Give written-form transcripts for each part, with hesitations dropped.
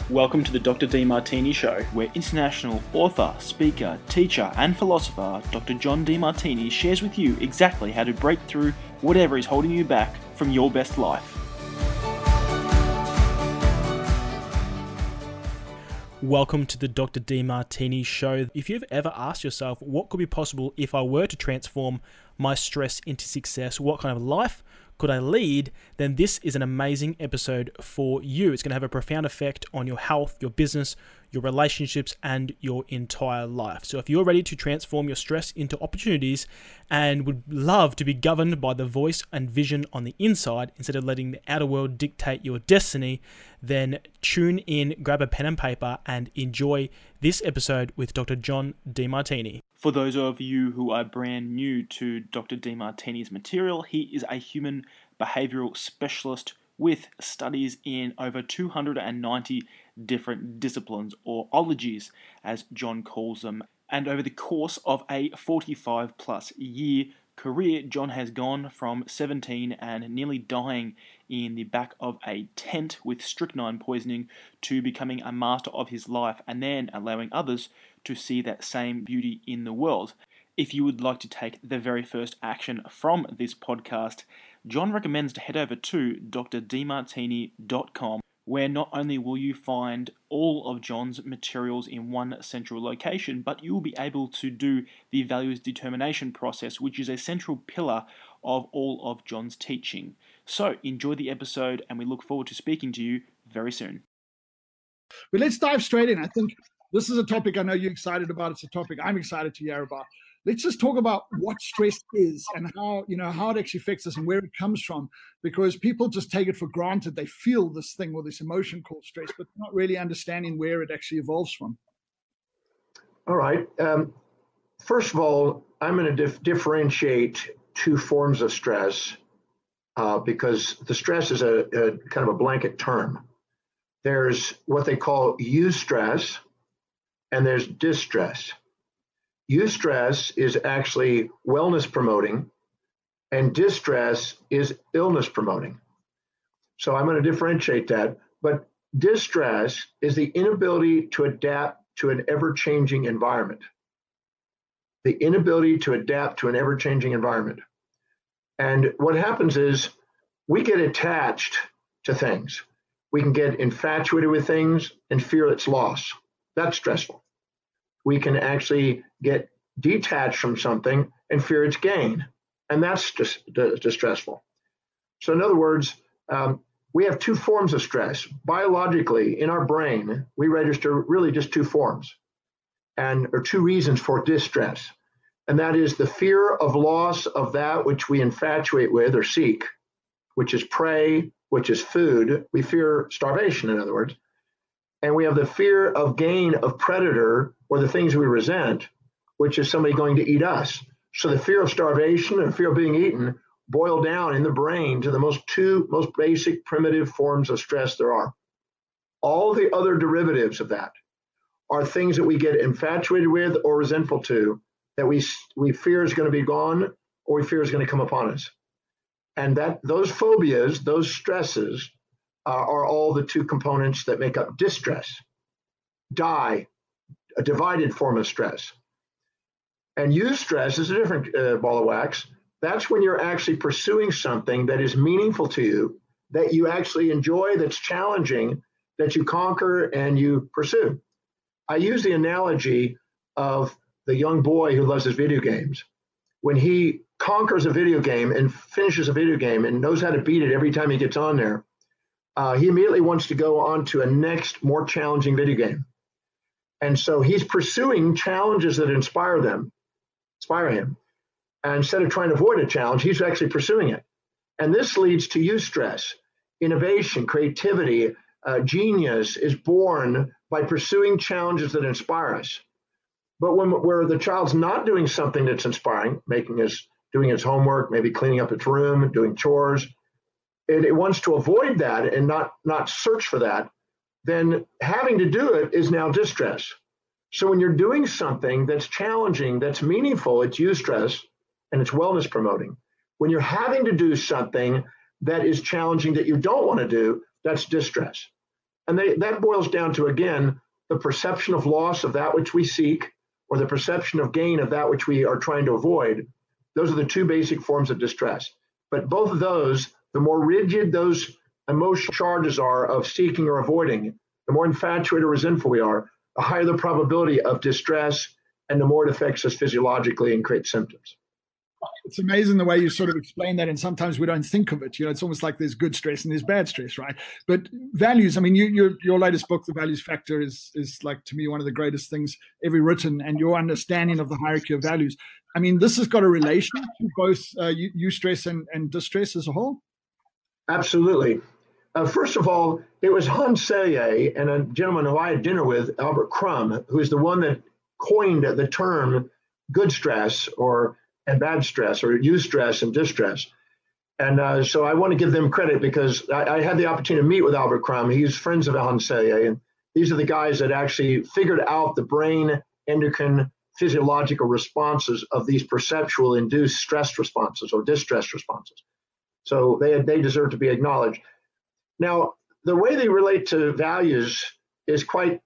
Welcome to the Dr. Demartini Show, where international author, speaker, teacher, and philosopher Dr. John Demartini shares with you exactly how to break through whatever is holding you back from your best life. Welcome to the Dr. Demartini Show. If you've ever asked yourself what could be possible if I were to transform my stress into success, what kind of life could I lead, then this is an amazing episode for you. It's going to have a profound effect on your health, your business, your relationships, and your entire life. So if you're ready to transform your stress into opportunities and would love to be governed by the voice and vision on the inside instead of letting the outer world dictate your destiny, then tune in, grab a pen and paper, and enjoy this episode with Dr. John Demartini. For those of you who are brand new to Dr. Demartini's material, he is a human behavioral specialist with studies in over 290 different disciplines, or ologies, as John calls them. And over the course of a 45 plus year career, John has gone from 17 and nearly dying in the back of a tent with strychnine poisoning to becoming a master of his life and then allowing others to see that same beauty in the world. If you would like to take the very first action from this podcast, John recommends to head over to drdemartini.com, where not only will you find all of John's materials in one central location, but you will be able to do the values determination process, which is a central pillar of all of John's teaching. So enjoy the episode, and we look forward to speaking to you very soon. But let's dive straight in. I think this is a topic I know you're excited about. It's a topic I'm excited to hear about. Let's just talk about what stress is and how it actually affects us and where it comes from, because people just take it for granted. They feel this thing or this emotion called stress, but not really understanding where it actually evolves from. All right. First of all, I'm going to differentiate two forms of stress because the stress is a kind of a blanket term. There's what they call eustress and there's distress. Eustress is actually wellness promoting and distress is illness promoting. So I'm going to differentiate that. But distress is the inability to adapt to an ever-changing environment. The inability to adapt to an ever-changing environment. And what happens is we get attached to things. We can get infatuated with things and fear its loss. That's stressful. We can actually get detached from something and fear its gain. And that's just distressful. So in other words, we have two forms of stress. Biologically, in our brain, we register really just two forms or two reasons for distress. And that is the fear of loss of that which we infatuate with or seek, which is prey, which is food. We fear starvation, in other words. And we have the fear of gain of predator or the things we resent, which is somebody going to eat us. So the fear of starvation and fear of being eaten boil down in the brain to the two most basic primitive forms of stress there are. All the other derivatives of that are things that we get infatuated with or resentful to that we fear is going to be gone or we fear is going to come upon us. And that those phobias, those stresses, are all the two components that make up distress. A divided form of stress. And eustress is a different ball of wax. That's when you're actually pursuing something that is meaningful to you, that you actually enjoy, that's challenging, that you conquer and you pursue. I use the analogy of the young boy who loves his video games. When he conquers a video game and finishes a video game and knows how to beat it every time he gets on there, he immediately wants to go on to a next, more challenging video game. And so he's pursuing challenges that inspire him. And instead of trying to avoid a challenge, he's actually pursuing it. And this leads to eustress. Innovation, creativity, genius is born by pursuing challenges that inspire us. But where the child's not doing something that's inspiring, doing his homework, maybe cleaning up its room, doing chores, it wants to avoid that and not search for that, then having to do it is now distress. So when you're doing something that's challenging, that's meaningful, it's eustress and it's wellness promoting. When you're having to do something that is challenging that you don't want to do, that's distress. And that boils down to, again, the perception of loss of that which we seek, or the perception of gain of that which we are trying to avoid. Those are the two basic forms of distress. But both of those, the more rigid those emotional charges are of seeking or avoiding, the more infatuated or resentful we are, the higher the probability of distress, and the more it affects us physiologically and creates symptoms. It's amazing the way you sort of explain that, and sometimes we don't think of it. It's almost like there's good stress and there's bad stress, right? But values, I mean, your latest book, The Values Factor, is like, to me, one of the greatest things ever written, and your understanding of the hierarchy of values. I mean, this has got a relation to both eustress and distress as a whole? Absolutely. First of all, it was Hans Selye and a gentleman who I had dinner with, Albert Crum, who is the one that coined the term good stress and bad stress, or eustress and distress. And so I want to give them credit, because I had the opportunity to meet with Albert Crum. He's friends of Hans Selye, and these are the guys that actually figured out the brain endocrine physiological responses of these perceptual induced stress responses or distress responses. So they deserve to be acknowledged. Now, the way they relate to values is quite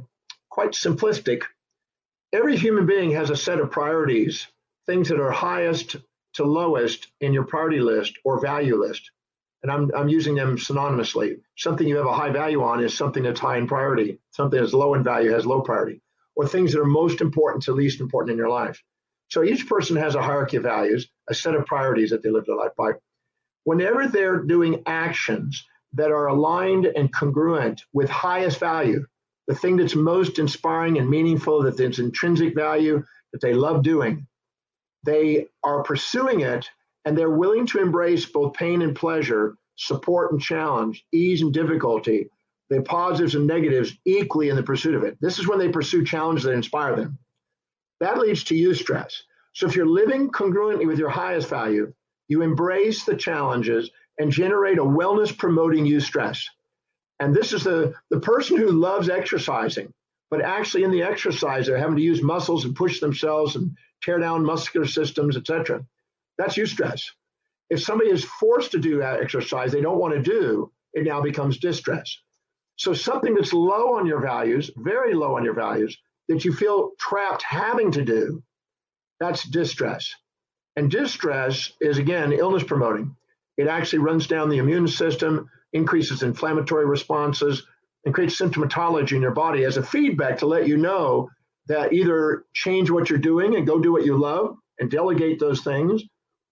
simplistic. Every human being has a set of priorities, things that are highest to lowest in your priority list or value list. And I'm using them synonymously. Something you have a high value on is something that's high in priority. Something that's low in value has low priority. Or things that are most important to least important in your life. So each person has a hierarchy of values, a set of priorities that they live their life by. Whenever they're doing actions that are aligned and congruent with highest value, the thing that's most inspiring and meaningful, that there's intrinsic value, that they love doing, they are pursuing it, and they're willing to embrace both pain and pleasure, support and challenge, ease and difficulty, the positives and negatives equally in the pursuit of it. This is when they pursue challenges that inspire them. That leads to eustress. So if you're living congruently with your highest value, you embrace the challenges and generate a wellness-promoting eustress. And this is the person who loves exercising, but actually in the exercise, they're having to use muscles and push themselves and tear down muscular systems, etc. That's eustress. If somebody is forced to do that exercise they don't want to do, it now becomes distress. So something that's low on your values, very low on your values, that you feel trapped having to do, that's distress. And distress is, again, illness promoting. It actually runs down the immune system, increases inflammatory responses, and creates symptomatology in your body as a feedback to let you know that either change what you're doing and go do what you love and delegate those things,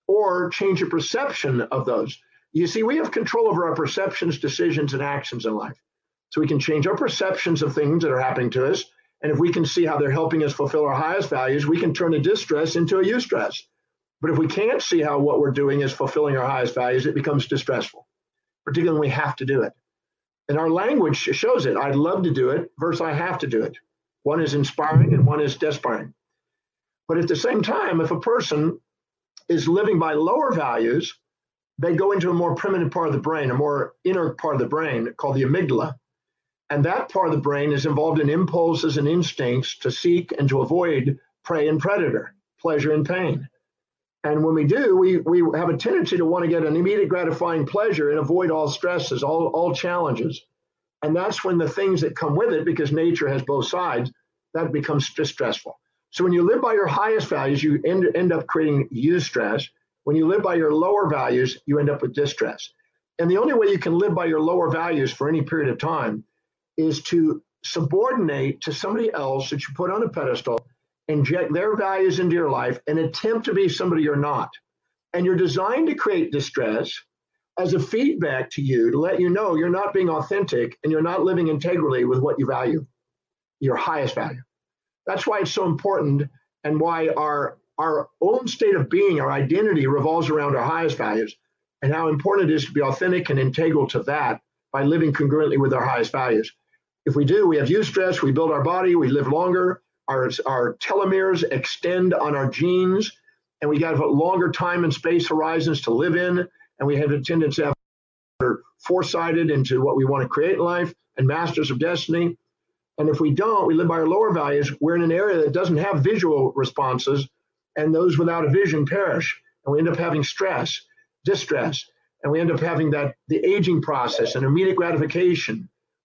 or change your perception of those. You see, we have control over our perceptions, decisions, and actions in life. So we can change our perceptions of things that are happening to us. And if we can see how they're helping us fulfill our highest values, we can turn a distress into a eustress. But if we can't see how what we're doing is fulfilling our highest values, it becomes distressful, particularly when we have to do it. And our language shows it. I'd love to do it versus I have to do it. One is inspiring and one is despairing. But at the same time, if a person is living by lower values, they go into a more primitive part of the brain, a more inner part of the brain called the amygdala. And that part of the brain is involved in impulses and instincts to seek and to avoid prey and predator, pleasure and pain. And when we do, we have a tendency to want to get an immediate gratifying pleasure and avoid all stresses, all challenges. And that's when the things that come with it, because nature has both sides, that becomes distressful. So when you live by your highest values, you end up creating eustress. When you live by your lower values, you end up with distress. And the only way you can live by your lower values for any period of time is to subordinate to somebody else that you put on a pedestal, inject their values into your life, and attempt to be somebody you're not. And you're designed to create distress as a feedback to you to let you know you're not being authentic and you're not living integrally with what you value, your highest value. That's why it's so important, and why our own state of being, our identity, revolves around our highest values, and how important it is to be authentic and integral to that by living congruently with our highest values. If we do, we have eustress, we build our body, we live longer, our telomeres extend on our genes, and we got longer time and space horizons to live in, and we have a tendency to have foresighted into what we want to create in life and masters of destiny. And if we don't, we live by our lower values, we're in an area that doesn't have visual responses, and those without a vision perish, and we end up having stress, distress, and we end up having the aging process and immediate gratification,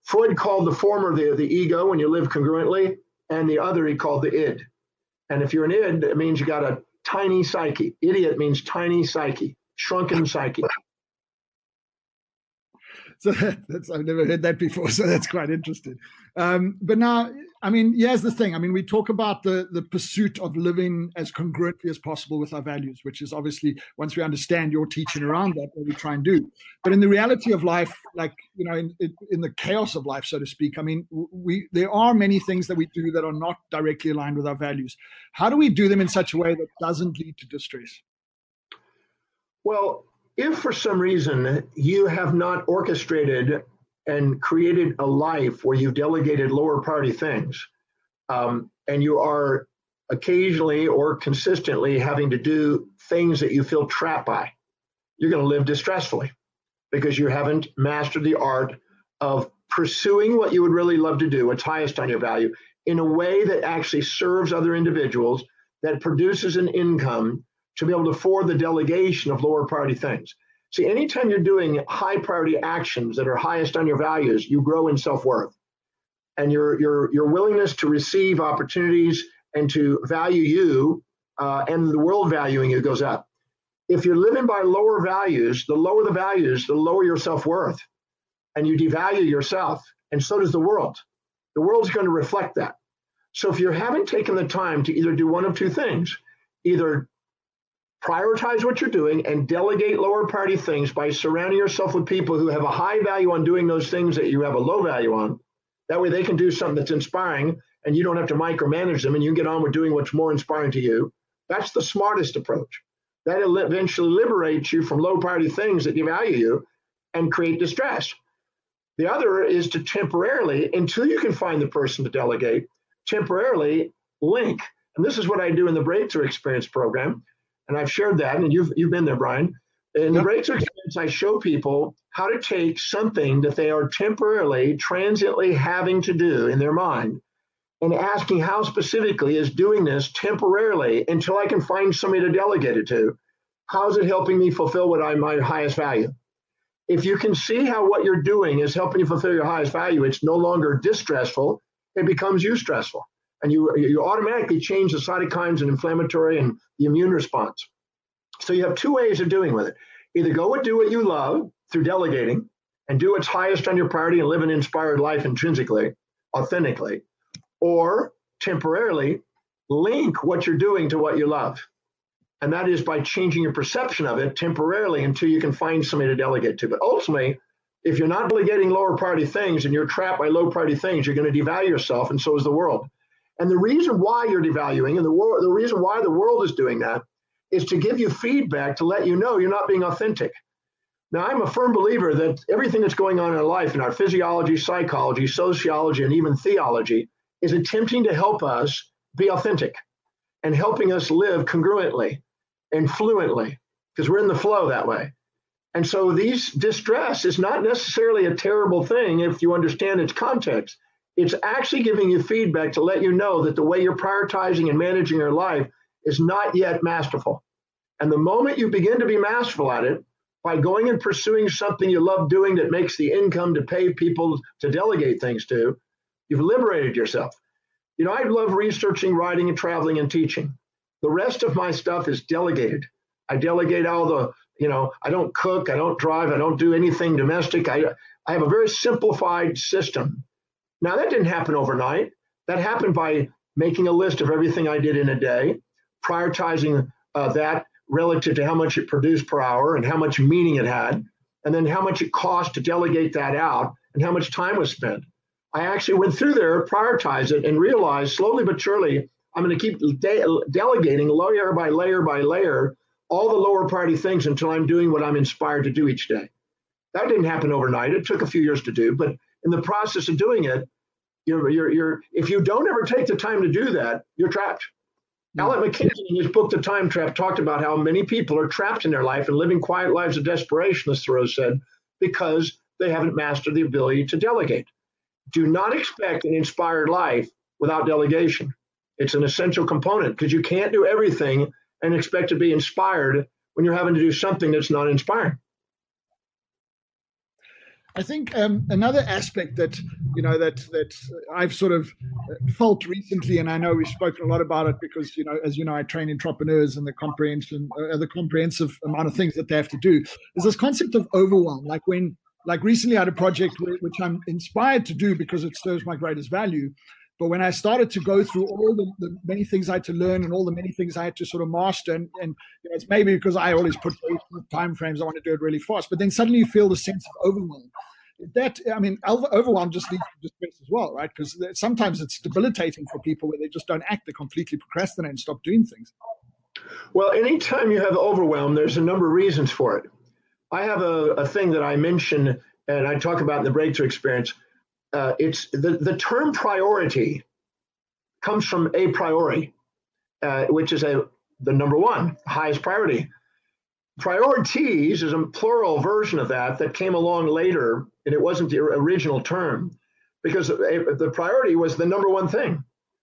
Freud called the former the ego when you live congruently, and the other he called the id. And if you're an id, it means you got a tiny psyche. Idiot means tiny psyche, shrunken psyche. So that's I've never heard that before. So that's quite interesting. But now, I mean, here's the thing. I mean, we talk about the pursuit of living as congruently as possible with our values, which is obviously, once we understand your teaching around that, what we try and do. But in the reality of life, like, you know, in the chaos of life, so to speak, I mean, there are many things that we do that are not directly aligned with our values. How do we do them in such a way that doesn't lead to distress? Well, if for some reason you have not orchestrated and created a life where you've delegated lower priority things, and you are occasionally or consistently having to do things that you feel trapped by, you're going to live distressfully because you haven't mastered the art of pursuing what you would really love to do, what's highest on your value, in a way that actually serves other individuals, that produces an income to be able to afford the delegation of lower priority things. See, anytime you're doing high priority actions that are highest on your values, you grow in self-worth. And your willingness to receive opportunities and to value you and the world valuing you goes up. If you're living by lower values, the lower your self-worth. And you devalue yourself, and so does the world. The world's going to reflect that. So if you haven't taken the time to either do one of two things, either prioritize what you're doing and delegate lower priority things by surrounding yourself with people who have a high value on doing those things that you have a low value on. That way they can do something that's inspiring and you don't have to micromanage them and you can get on with doing what's more inspiring to you. That's the smartest approach. That'll eventually liberate you from low priority things that devalue you and create distress. The other is to temporarily, until you can find the person to delegate, temporarily link. And this is what I do in the Breakthrough Experience program. And I've shared that, and you've been there, Brian. In the Breakthrough Experience, I show people how to take something that they are temporarily, transiently having to do in their mind, and asking how specifically is doing this temporarily until I can find somebody to delegate it to. How is it helping me fulfill what my highest value? If you can see how what you're doing is helping you fulfill your highest value, it's no longer distressful, it becomes you-stressful. And you automatically change the cytokines and inflammatory and the immune response. So you have two ways of doing with it. Either go and do what you love through delegating and do what's highest on your priority and live an inspired life intrinsically, authentically, or temporarily link what you're doing to what you love. And that is by changing your perception of it temporarily until you can find somebody to delegate to. But ultimately, if you're not delegating lower priority things and you're trapped by low priority things, you're going to devalue yourself, and so is the world. And the reason why you're devaluing and the reason why the world is doing that is to give you feedback to let you know you're not being authentic. Now, I'm a firm believer that everything that's going on in our life, in our physiology, psychology, sociology, and even theology, is attempting to help us be authentic and helping us live congruently and fluently, because we're in the flow that way. And so these distress is not necessarily a terrible thing if you understand its context. It's actually giving you feedback to let you know that the way you're prioritizing and managing your life is not yet masterful. And the moment you begin to be masterful at it, by going and pursuing something you love doing that makes the income to pay people to delegate things to, you've liberated yourself. You know, I love researching, writing, and traveling and teaching. The rest of my stuff is delegated. I delegate all the, I don't cook, I don't drive, I don't do anything domestic. I have a very simplified system. Now, that didn't happen overnight. That happened by making a list of everything I did in a day, prioritizing that relative to how much it produced per hour and how much meaning it had, and then how much it cost to delegate that out and how much time was spent. I actually went through there, prioritized it, and realized slowly but surely I'm going to keep delegating layer by layer by layer all the lower priority things until I'm doing what I'm inspired to do each day. That didn't happen overnight. It took a few years to do, but in the process of doing it, if you don't ever take the time to do that, you're trapped. Alec McKinsey, in his book, The Time Trap, talked about how many people are trapped in their life and living quiet lives of desperation, as Thoreau said, because they haven't mastered the ability to delegate. Do not expect an inspired life without delegation. It's an essential component because you can't do everything and expect to be inspired when you're having to do something that's not inspiring. I think another aspect that that I've sort of felt recently, and I know we've spoken a lot about it because as you know, I train entrepreneurs and the comprehensive amount of things that they have to do, is this concept of overwhelm. Like recently, I had a project which I'm inspired to do because it serves my greatest value. But when I started to go through all the many things I had to learn and all the many things I had to sort of master, and it's maybe because I always put time frames, I want to do it really fast. But then suddenly you feel the sense of overwhelm. Overwhelm just leads to distress as well, right? Because sometimes it's debilitating for people where they just don't act, they completely procrastinate and stop doing things. Well, anytime you have overwhelm, there's a number of reasons for it. I have a thing that I mention and I talk about in the breakthrough experience. It's the term priority comes from a priori, which is the number one, highest priority. Priorities is a plural version of that came along later, and it wasn't the original term, because the priority was the number one thing.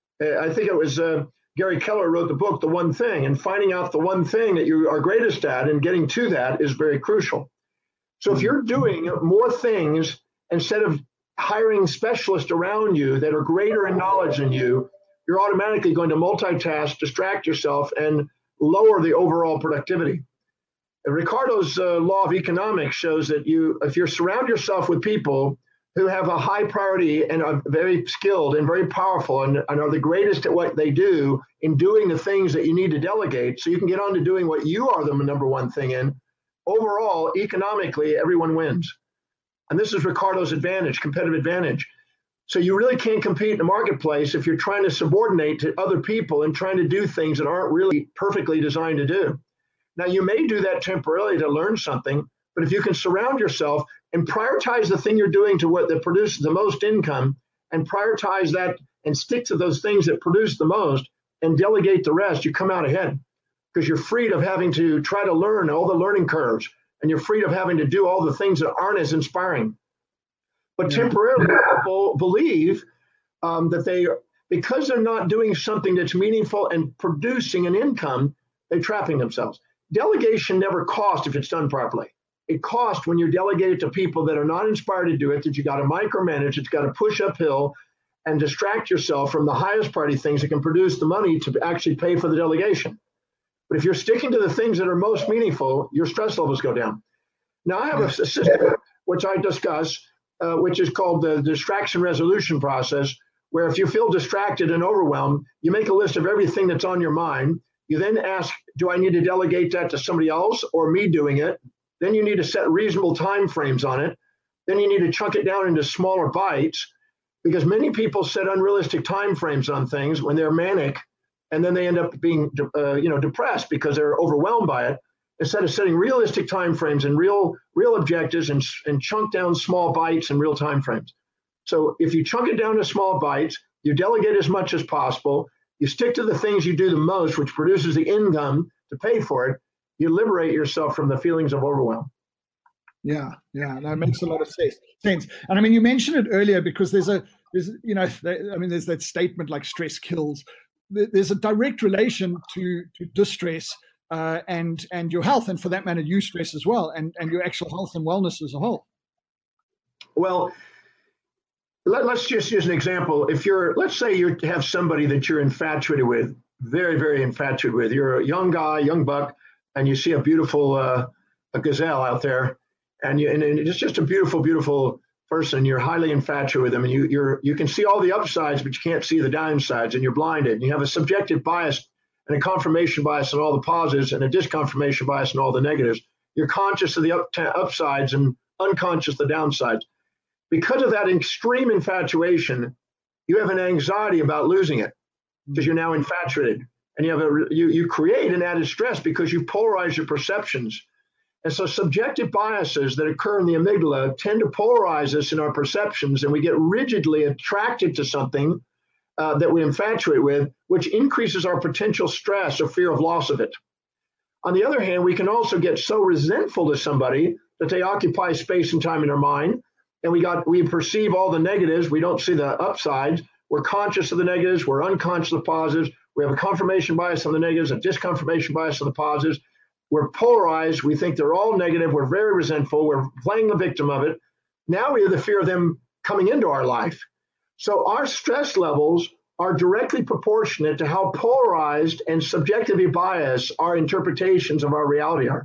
I think it was Gary Keller wrote the book, The One Thing, and finding out the one thing that you are greatest at and getting to that is very crucial. So if you're doing more things instead of hiring specialists around you that are greater in knowledge than you, you're automatically going to multitask, distract yourself, and lower the overall productivity. Ricardo's law of economics shows that if you surround yourself with people who have a high priority and are very skilled and very powerful and are the greatest at what they do in doing the things that you need to delegate, so you can get on to doing what you are the number one thing in, overall, economically, everyone wins. And this is Ricardo's advantage, competitive advantage. So you really can't compete in the marketplace if you're trying to subordinate to other people and trying to do things that aren't really perfectly designed to do. Now, you may do that temporarily to learn something, but if you can surround yourself and prioritize the thing you're doing to what that produces the most income, and prioritize that and stick to those things that produce the most and delegate the rest, you come out ahead because you're freed of having to try to learn all the learning curves, and you're freed of having to do all the things that aren't as inspiring. But temporarily, people believe that because they're not doing something that's meaningful and producing an income, they're trapping themselves. Delegation never costs if it's done properly. It costs when you delegate it to people that are not inspired to do it, that you got to micromanage, it's got to push uphill and distract yourself from the highest priority things that can produce the money to actually pay for the delegation. But if you're sticking to the things that are most meaningful, your stress levels go down. Now, I have a system which I discuss, which is called the distraction resolution process, where if you feel distracted and overwhelmed, you make a list of everything that's on your mind. You then ask, do I need to delegate that to somebody else or me doing it? Then you need to set reasonable time frames on it. Then you need to chunk it down into smaller bites, because many people set unrealistic time frames on things when they're manic, and then they end up being depressed because they're overwhelmed by it. Instead of setting realistic time frames and real objectives and chunk down small bites and real time frames. So if you chunk it down to small bites, you delegate as much as possible, you stick to the things you do the most, which produces the income to pay for it, you liberate yourself from the feelings of overwhelm. Yeah, that makes a lot of sense. And I mean, you mentioned it earlier because there's that statement like stress kills. There's a direct relation to distress and your health, and for that matter, eustress as well, and your actual health and wellness as a whole. Well, let's just use an example. Let's say you have somebody that you're infatuated with, very, very infatuated with. You're a young guy, young buck, and you see a beautiful a gazelle out there, and it's just a beautiful, beautiful person. You're highly infatuated with them, and you can see all the upsides, but you can't see the downsides, and you're blinded. And you have a subjective bias and a confirmation bias on all the positives and a disconfirmation bias on all the negatives. You're conscious of the upsides and unconscious of the downsides. Because of that extreme infatuation, you have an anxiety about losing it because you're now infatuated, and you create an added stress because you've polarized your perceptions. And so subjective biases that occur in the amygdala tend to polarize us in our perceptions, and we get rigidly attracted to something that we infatuate with, which increases our potential stress or fear of loss of it. On the other hand, we can also get so resentful to somebody that they occupy space and time in our mind, and we perceive all the negatives. We don't see the upsides. We're conscious of the negatives. We're unconscious of the positives. We have a confirmation bias on the negatives, a disconfirmation bias on the positives. We're polarized. We think they're all negative. We're very resentful. We're playing the victim of it. Now we have the fear of them coming into our life. So our stress levels are directly proportionate to how polarized and subjectively biased our interpretations of our reality are.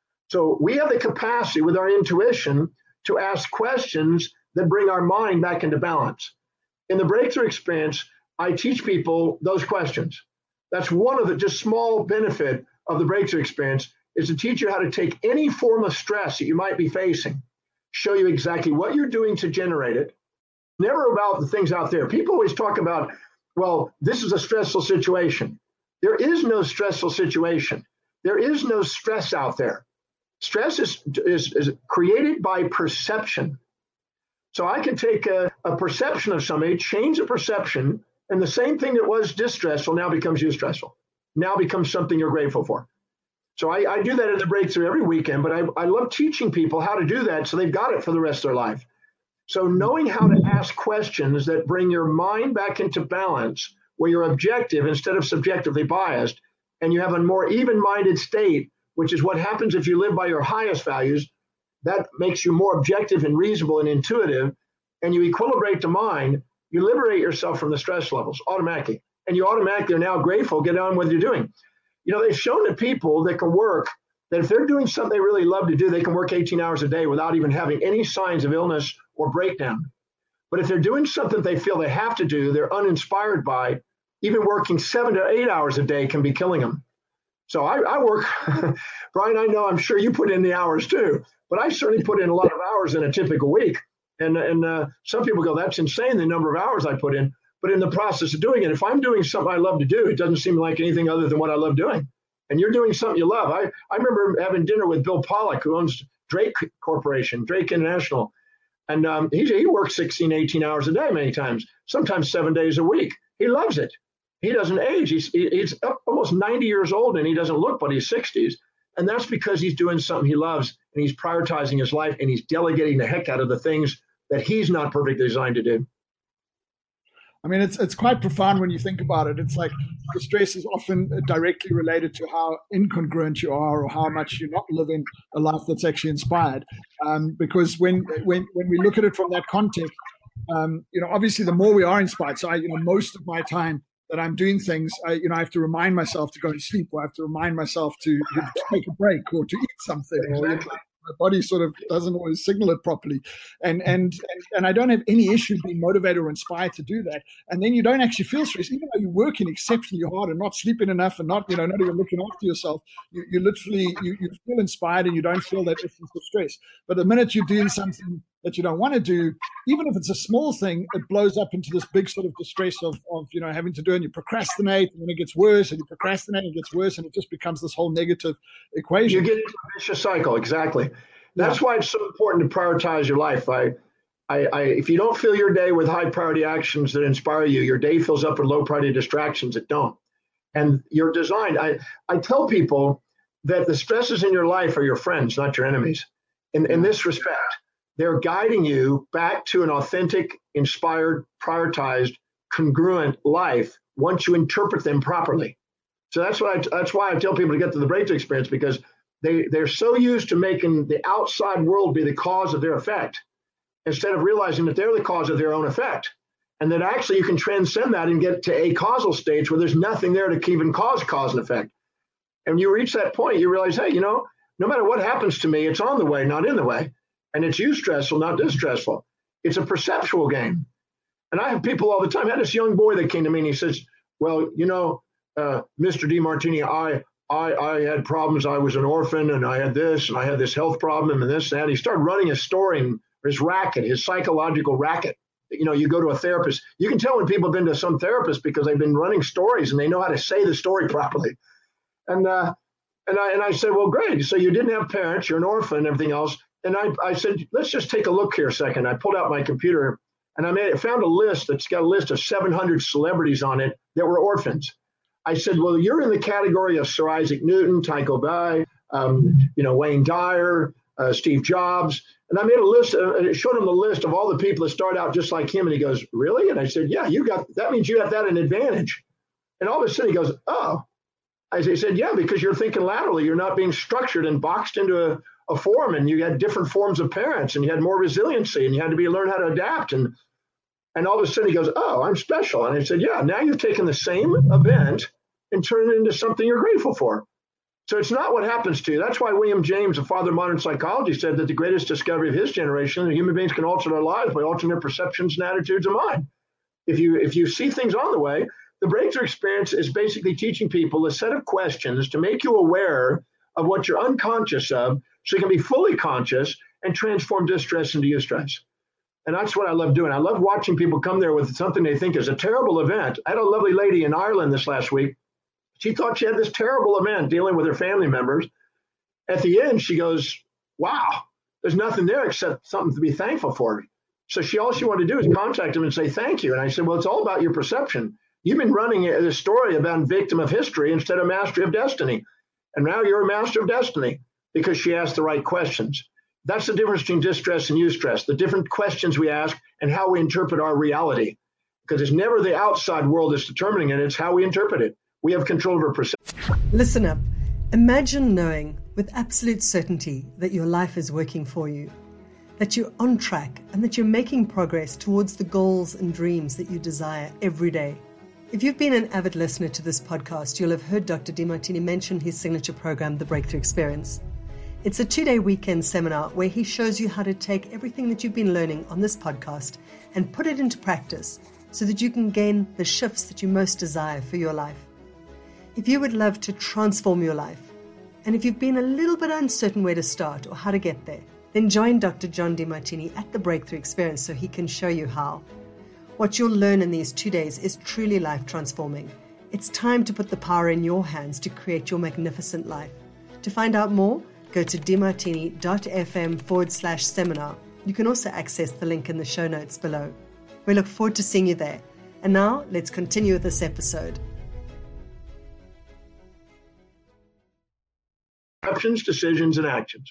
So we have the capacity with our intuition to ask questions that bring our mind back into balance. In the breakthrough experience, I teach people those questions. That's one of the just small benefit of the breakthrough experience, is to teach you how to take any form of stress that you might be facing, show you exactly what you're doing to generate it. Never about the things out there. People always talk about, well, this is a stressful situation. There is no stressful situation. There is no stress out there. Stress is created by perception. So I can take a perception of somebody, change the perception, and the same thing that was distressful now becomes eustressful, now becomes something you're grateful for. So I do that in the breakthrough every weekend, but I love teaching people how to do that so they've got it for the rest of their life. So knowing how to ask questions that bring your mind back into balance, where you're objective instead of subjectively biased, and you have a more even-minded state, which is what happens if you live by your highest values. That makes you more objective and reasonable and intuitive, and you equilibrate the mind, you liberate yourself from the stress levels automatically, and you automatically are now grateful, get on with what you're doing. You know, they've shown that people that can work, that if they're doing something they really love to do, they can work 18 hours a day without even having any signs of illness or breakdown. But if they're doing something they feel they have to do, they're uninspired by, even working 7 to 8 hours a day can be killing them. So I work, Brian, I know, I'm sure you put in the hours too, but I certainly put in a lot of hours in a typical week. And some people go, that's insane, the number of hours I put in. But in the process of doing it, if I'm doing something I love to do, it doesn't seem like anything other than what I love doing. And you're doing something you love. I remember having dinner with Bill Pollack, who owns Drake Corporation, Drake International. And he works 16, 18 hours a day many times, sometimes 7 days a week. He loves it. He doesn't age. He's almost 90 years old, and he doesn't look but he's 60s. And that's because he's doing something he loves, and he's prioritizing his life, and he's delegating the heck out of the things that he's not perfectly designed to do. I mean, it's quite profound when you think about it. It's like the stress is often directly related to how incongruent you are, or how much you're not living a life that's actually inspired. Because when we look at it from that context, obviously the more we are inspired. So most of my time that I'm doing things, I have to remind myself to go to sleep, or I have to remind myself to take a break, or to eat something. Exactly. Or, my body sort of doesn't always signal it properly, and I don't have any issue being motivated or inspired to do that. And then you don't actually feel stressed, even though you're working exceptionally hard and not sleeping enough, and not even looking after yourself. You literally you feel inspired, and you don't feel that essence of stress. But the minute you're doing something that you don't want to do, even if it's a small thing, it blows up into this big sort of distress of having to do it, and you procrastinate, and then it gets worse, and you procrastinate, and it gets worse, and it just becomes this whole negative equation. You get into a vicious cycle. Exactly. That's why it's so important to prioritize your life. If you don't fill your day with high priority actions that inspire you, your day fills up with low priority distractions that don't. And you're designed. I tell people that the stresses in your life are your friends, not your enemies. In this respect, they're guiding you back to an authentic, inspired, prioritized, congruent life once you interpret them properly. So that's why I tell people to get to the breakthrough experience, because they're so used to making the outside world be the cause of their effect, instead of realizing that they're the cause of their own effect, and that actually you can transcend that and get to a causal stage where there's nothing there to even cause and effect. And you reach that point, you realize, hey, no matter what happens to me, it's on the way, not in the way. And it's eustressful, not distressful. It's a perceptual game. And I have people all the time. I had this young boy that came to me and he says, well, Mr. Demartini, I had problems. I was an orphan, and I had this, and I had this health problem, and this and that. He started running his story and his racket, his psychological racket. You go to a therapist. You can tell when people have been to some therapist because they've been running stories and they know how to say the story properly. And I said, well, great. So you didn't have parents, you're an orphan, and everything else. And I said, let's just take a look here a second. I pulled out my computer and I found a list that's got a list of 700 celebrities on it that were orphans. I said, well, you're in the category of Sir Isaac Newton, Tycho Brahe, Wayne Dyer, Steve Jobs. And I made a list, showed him the list of all the people that start out just like him. And he goes, really? And I said, yeah, that means you have that an advantage. And all of a sudden he goes, oh. I said, yeah, because you're thinking laterally. You're not being structured and boxed into a form, and you had different forms of parents, and you had more resiliency, and you had to learn how to adapt. And all of a sudden he goes, oh, I'm special. And I said, yeah, now you've taken the same event and turned it into something you're grateful for. So it's not what happens to you. That's why William James, the father of modern psychology, said that the greatest discovery of his generation, that human beings can alter their lives by altering their perceptions and attitudes of mind. If you see things on the way, the breakthrough experience is basically teaching people a set of questions to make you aware of what you're unconscious of, so you can be fully conscious and transform distress into eustress. And that's what I love doing. I love watching people come there with something they think is a terrible event. I had a lovely lady in Ireland this last week. She thought she had this terrible event dealing with her family members. At the end, she goes, wow, there's nothing there except something to be thankful for. So all she wanted to do is contact him and say thank you. And I said, well, it's all about your perception. You've been running a story about victim of history instead of mastery of destiny. And now you're a master of destiny because she asked the right questions. That's the difference between distress and eustress, the different questions we ask and how we interpret our reality. Because it's never the outside world that's determining it, it's how we interpret it. We have control over perception. Listen up. Imagine knowing with absolute certainty that your life is working for you, that you're on track, and that you're making progress towards the goals and dreams that you desire every day. If you've been an avid listener to this podcast, you'll have heard Dr. Demartini mention his signature program, The Breakthrough Experience. It's a 2-day weekend seminar where he shows you how to take everything that you've been learning on this podcast and put it into practice so that you can gain the shifts that you most desire for your life. If you would love to transform your life, and if you've been a little bit uncertain where to start or how to get there, then join Dr. John Demartini at The Breakthrough Experience so he can show you how. What you'll learn in these 2 days is truly life transforming. It's time to put the power in your hands to create your magnificent life. To find out more, go to demartini.fm/seminar. You can also access the link in the show notes below. We look forward to seeing you there. And now, let's continue with this episode. Perceptions, decisions, and actions.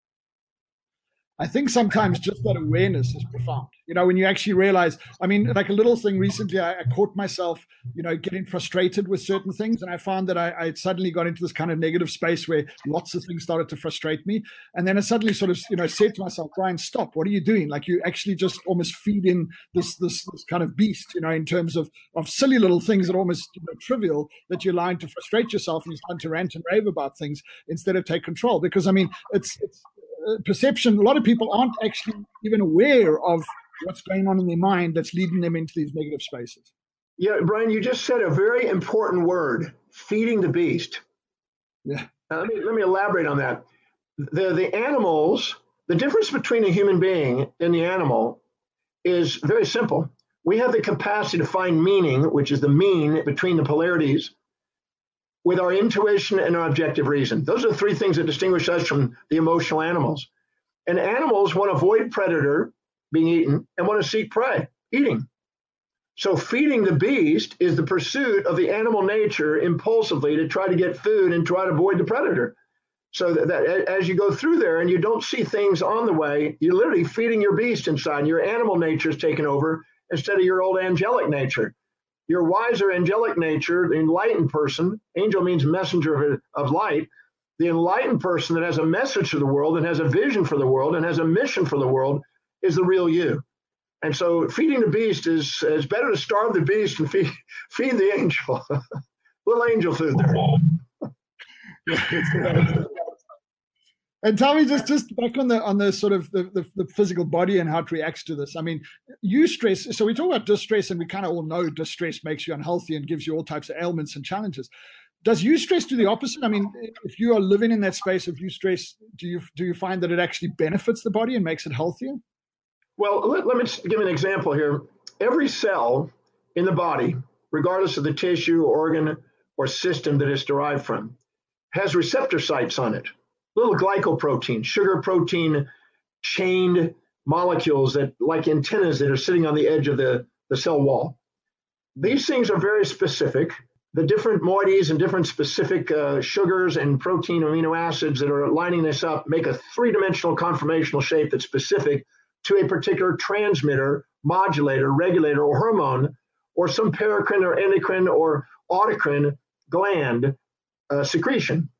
I think sometimes just that awareness is profound. When you actually realize, like a little thing recently, I caught myself, getting frustrated with certain things. And I found that I suddenly got into this kind of negative space where lots of things started to frustrate me. And then I suddenly sort of, said to myself, Brian, stop. What are you doing? Like, you actually just almost feed in this kind of beast, in terms of silly little things that are almost trivial, that you're allowing to frustrate yourself and you're starting to rant and rave about things instead of take control. Because, it's perception. A lot of people aren't actually even aware of what's going on in their mind that's leading them into these negative spaces. Yeah, Brian, you just said a very important word: feeding the beast. Yeah. Let me elaborate on that. The animals, the difference between a human being and the animal is very simple. We have the capacity to find meaning, which is the mean between the polarities, with our intuition and our objective reason. Those are the three things that distinguish us from the emotional animals. And animals want to avoid predator, being eaten, and want to seek prey, eating. So feeding the beast is the pursuit of the animal nature impulsively to try to get food and try to avoid the predator. So that as you go through there and you don't see things on the way, you're literally feeding your beast inside. Your animal nature is taken over instead of your old angelic nature. Your wiser angelic nature, the enlightened person, angel means messenger of light, the enlightened person that has a message to the world and has a vision for the world and has a mission for the world is the real you. And so feeding the beast is better to starve the beast and feed the angel. Little angel food there. And tell me, just back on the sort of the physical body and how it reacts to this. Eustress. So we talk about distress, and we kind of all know distress makes you unhealthy and gives you all types of ailments and challenges. Does eustress do the opposite? If you are living in that space of eustress, do you find that it actually benefits the body and makes it healthier? Well, let me give an example here. Every cell in the body, regardless of the tissue, organ, or system that it's derived from, has receptor sites on it. Little glycoprotein, sugar protein chained molecules that, like antennas that are sitting on the edge of the cell wall. These things are very specific. The different moieties and different specific sugars and protein amino acids that are lining this up make a three-dimensional conformational shape that's specific to a particular transmitter, modulator, regulator, or hormone, or some paracrine or endocrine or autocrine gland secretion.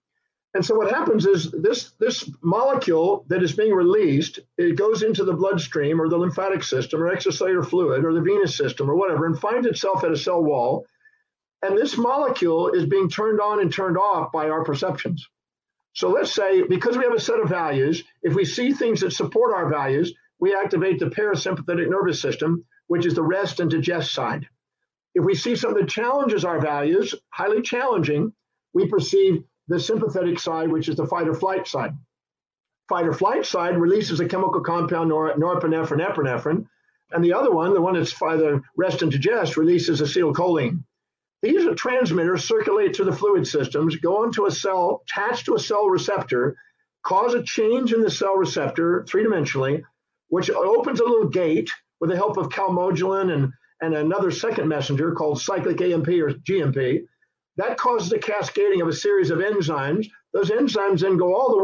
And so what happens is this molecule that is being released, it goes into the bloodstream or the lymphatic system or extracellular fluid or the venous system or whatever and finds itself at a cell wall. And this molecule is being turned on and turned off by our perceptions. So let's say, because we have a set of values, if we see things that support our values, we activate the parasympathetic nervous system, which is the rest and digest side. If we see something that challenges our values, highly challenging, we perceive the sympathetic side, which is the fight or flight side. Fight or flight side releases a chemical compound, norepinephrine, epinephrine, and the other one, the one that's for the rest and digest, releases acetylcholine. These are transmitters circulate through the fluid systems, go into a cell, attach to a cell receptor, cause a change in the cell receptor three-dimensionally, which opens a little gate with the help of calmodulin and another second messenger called cyclic AMP or GMP. That causes a cascading of a series of enzymes. Those enzymes then go all the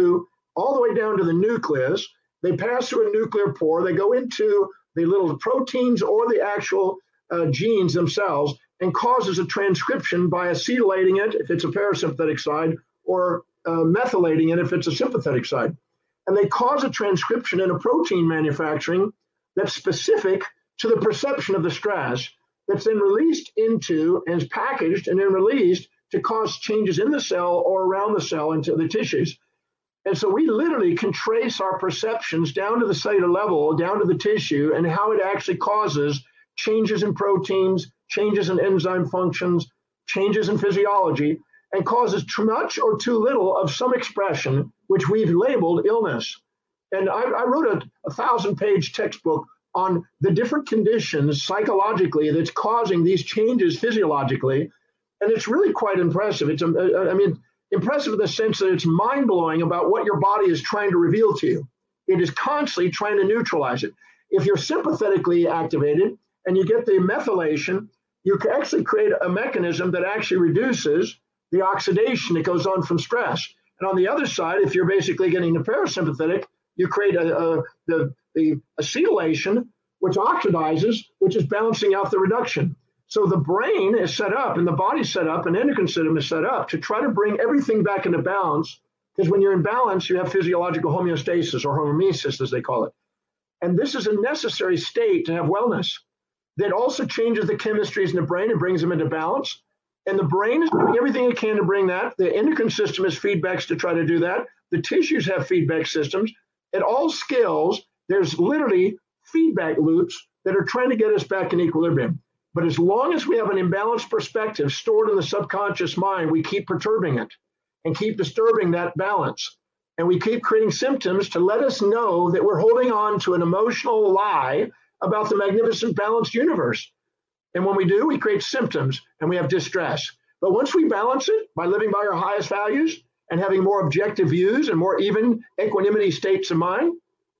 way down to the nucleus. They pass through a nuclear pore. They go into the little proteins or the actual genes themselves and causes a transcription by acetylating it if it's a parasympathetic side or methylating it if it's a sympathetic side. And they cause a transcription in a protein manufacturing that's specific to the perception of the stress, that's then released into and is packaged and then released to cause changes in the cell or around the cell into the tissues. And so we literally can trace our perceptions down to the cellular level, down to the tissue, and how it actually causes changes in proteins, changes in enzyme functions, changes in physiology, and causes too much or too little of some expression, which we've labeled illness. And I wrote a 1,000-page textbook on the different conditions psychologically that's causing these changes physiologically. And it's really quite impressive. It's, impressive in the sense that it's mind-blowing about what your body is trying to reveal to you. It is constantly trying to neutralize it. If you're sympathetically activated and you get the methylation, you can actually create a mechanism that actually reduces the oxidation that goes on from stress. And on the other side, if you're basically getting the parasympathetic, you create the acetylation, which oxidizes, which is balancing out the reduction. So the brain is set up and the body's set up and endocrine system is set up to try to bring everything back into balance, because when you're in balance, you have physiological homeostasis or homeostasis, as they call it. And this is a necessary state to have wellness that also changes the chemistries in the brain and brings them into balance. And the brain is doing everything it can to bring that. The endocrine system has feedbacks to try to do that. The tissues have feedback systems. At all scales, there's literally feedback loops that are trying to get us back in equilibrium. But as long as we have an imbalanced perspective stored in the subconscious mind, we keep perturbing it and keep disturbing that balance. And we keep creating symptoms to let us know that we're holding on to an emotional lie about the magnificent balanced universe. And when we do, we create symptoms and we have distress. But once we balance it by living by our highest values and having more objective views and more even equanimity states of mind,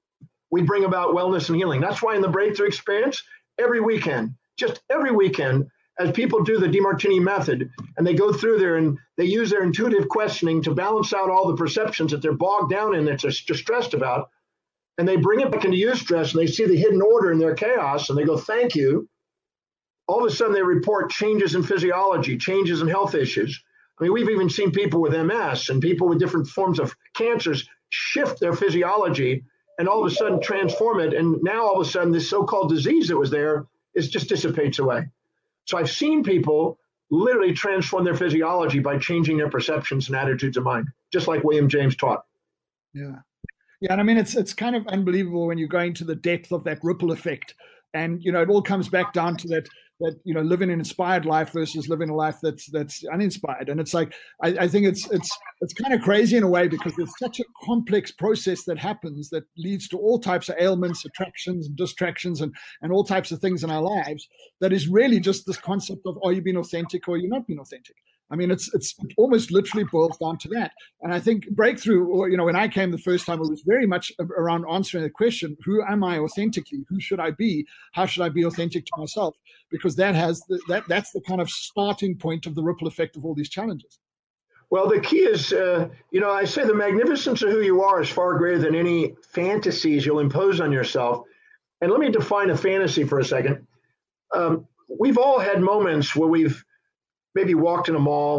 we bring about wellness and healing. That's why in the Breakthrough Experience, every weekend, just every weekend, as people do the DeMartini method, and they go through there and they use their intuitive questioning to balance out all the perceptions that they're bogged down in, that they're distressed about, and they bring it back into eustress, and they see the hidden order in their chaos, and they go, thank you. All of a sudden, they report changes in physiology, changes in health issues. I mean, we've even seen people with MS and people with different forms of cancers shift their physiology and all of a sudden transform it. And now all of a sudden, this so-called disease that was there just dissipates away. So I've seen people literally transform their physiology by changing their perceptions and attitudes of mind, just like William James taught. Yeah. Yeah. And I mean, it's kind of unbelievable when you go into the depth of that ripple effect. And, you know, it all comes back down to that, you know, living an inspired life versus living a life that's uninspired. And it's like, I think it's kind of crazy in a way, because there's such a complex process that happens that leads to all types of ailments, attractions and distractions and all types of things in our lives. That is really just this concept of, are you being authentic or you're not being authentic? I mean, it's almost literally boils down to that. And I think Breakthrough, or, you know, when I came the first time, it was very much around answering the question, who am I authentically? Who should I be? How should I be authentic to myself? Because that's the kind of starting point of the ripple effect of all these challenges. Well, the key is, you know, I say the magnificence of who you are is far greater than any fantasies you'll impose on yourself. And let me define a fantasy for a second. We've all had moments where we've maybe walked in a mall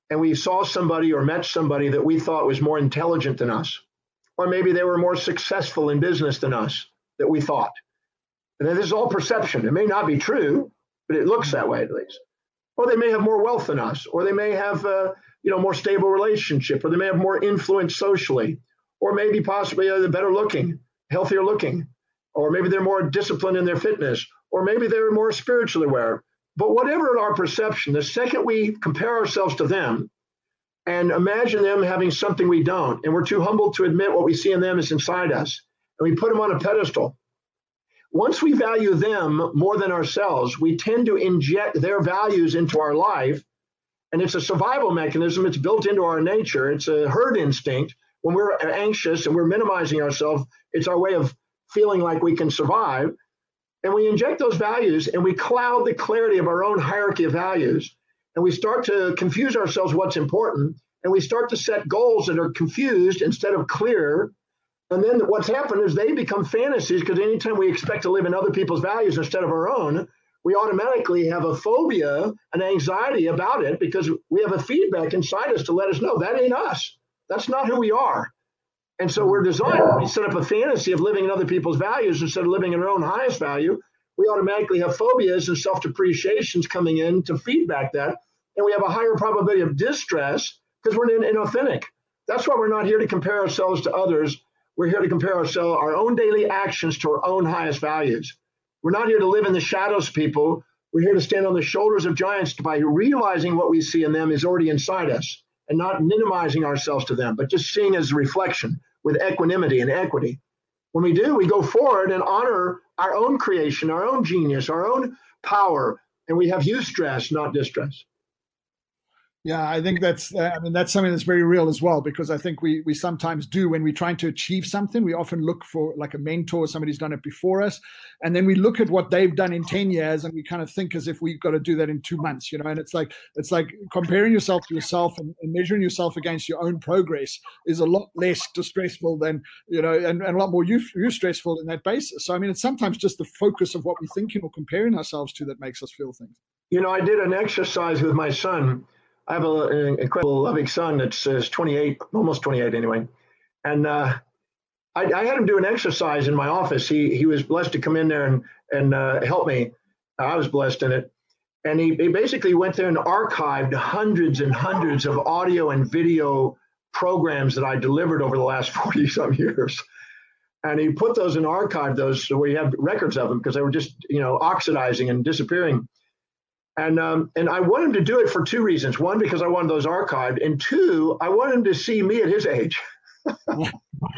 and we saw somebody or met somebody that we thought was more intelligent than us, or maybe they were more successful in business than us that we thought. And this is all perception. It may not be true, but it looks that way at least. Or they may have more wealth than us, or they may have more stable relationship, or they may have more influence socially, or maybe possibly they're better looking, healthier looking, or maybe they're more disciplined in their fitness, or maybe they're more spiritually aware. But whatever our perception, the second we compare ourselves to them and imagine them having something we don't, and we're too humble to admit what we see in them is inside us, and we put them on a pedestal. Once we value them more than ourselves, we tend to inject their values into our life. And it's a survival mechanism. It's built into our nature. It's a herd instinct. When we're anxious and we're minimizing ourselves, it's our way of feeling like we can survive. And we inject those values and we cloud the clarity of our own hierarchy of values. And we start to confuse ourselves what's important. And we start to set goals that are confused instead of clear. And then what's happened is they become fantasies, because anytime we expect to live in other people's values instead of our own, we automatically have a phobia, an anxiety about it, because we have a feedback inside us to let us know that ain't us. That's not who we are. And so we're designed, when we set up a fantasy of living in other people's values instead of living in our own highest value, we automatically have phobias and self-depreciations coming in to feedback that. And we have a higher probability of distress because we're inauthentic. That's why we're not here to compare ourselves to others. We're here to compare our own daily actions to our own highest values. We're not here to live in the shadows, people. We're here to stand on the shoulders of giants by realizing what we see in them is already inside us and not minimizing ourselves to them, but just seeing as a reflection with equanimity and equity. When we do, we go forward and honor our own creation, our own genius, our own power, and we have eustress, not distress. Yeah, I think that's something that's very real as well, because I think we sometimes do, when we're trying to achieve something, we often look for like a mentor, somebody who's done it before us. And then we look at what they've done in 10 years and we kind of think as if we've got to do that in 2 months, and it's like comparing yourself to yourself and measuring yourself against your own progress is a lot less distressful than, and a lot more stressful in that basis. So, it's sometimes just the focus of what we're thinking or comparing ourselves to that makes us feel things. I did an exercise with my son. I have an incredible, loving son that's 28, almost 28 anyway. And I had him do an exercise in my office. He was blessed to come in there and help me. I was blessed in it. And he basically went there and archived hundreds and hundreds of audio and video programs that I delivered over the last 40-some years. And he put those and archived those so we have records of them, because they were just, oxidizing and disappearing. And I want him to do it for 2 reasons. One, because I wanted those archived. And 2, I want him to see me at his age. Because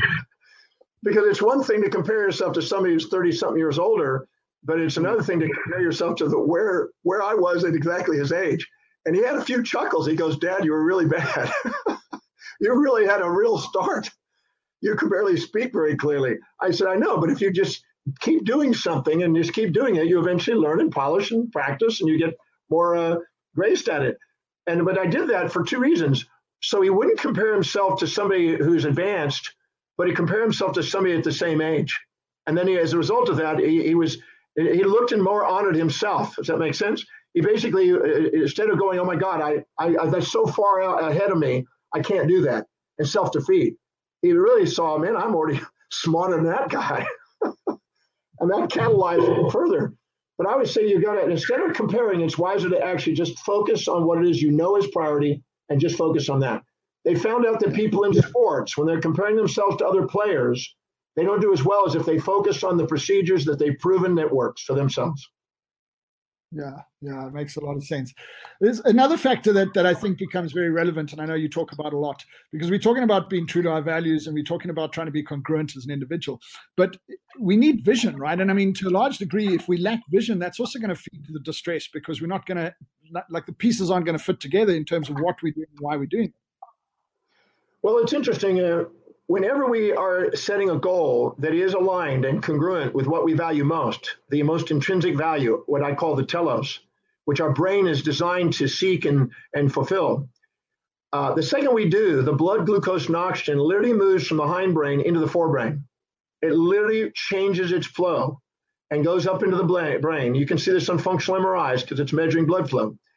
it's one thing to compare yourself to somebody who's 30-something years older, but it's another thing to compare yourself to where I was at exactly his age. And he had a few chuckles. He goes, "Dad, you were really bad. You really had a real start. You could barely speak very clearly." I said, "I know, but if you just keep doing something and just keep doing it, you eventually learn and polish and practice, and you get more graced at it." But I did that for 2 reasons. So he wouldn't compare himself to somebody who's advanced, but he compared himself to somebody at the same age. And then as a result of that, he he looked and more honored himself. Does that make sense? He basically, instead of going, oh my God, I that's so far ahead of me, I can't do that, and self-defeat, he really saw, man, I'm already smarter than that guy. And that catalyzed him further. But I would say you got to, instead of comparing, it's wiser to actually just focus on what it is you know is priority and just focus on that. They found out that people in sports, when they're comparing themselves to other players, they don't do as well as if they focus on the procedures that they've proven that works for themselves. Yeah, it makes a lot of sense. There's another factor that I think becomes very relevant, and I know you talk about a lot, because we're talking about being true to our values and we're talking about trying to be congruent as an individual. But we need vision, right? And I mean, to a large degree, if we lack vision, that's also going to feed to the distress, because we're not going to, like, the pieces aren't going to fit together in terms of what we're doing and why we're doing it. Well, it's interesting. Whenever we are setting a goal that is aligned and congruent with what we value most, the most intrinsic value, what I call the telos, which our brain is designed to seek and fulfill, the second we do, the blood glucose and oxygen literally moves from the hindbrain into the forebrain. It literally changes its flow and goes up into the brain. You can see this on functional MRIs because it's measuring blood flow.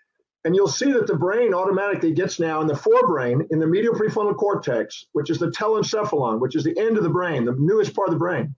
And you'll see that the brain automatically gets now in the forebrain, in the medial prefrontal cortex, which is the telencephalon, which is the end of the brain, the newest part of the brain,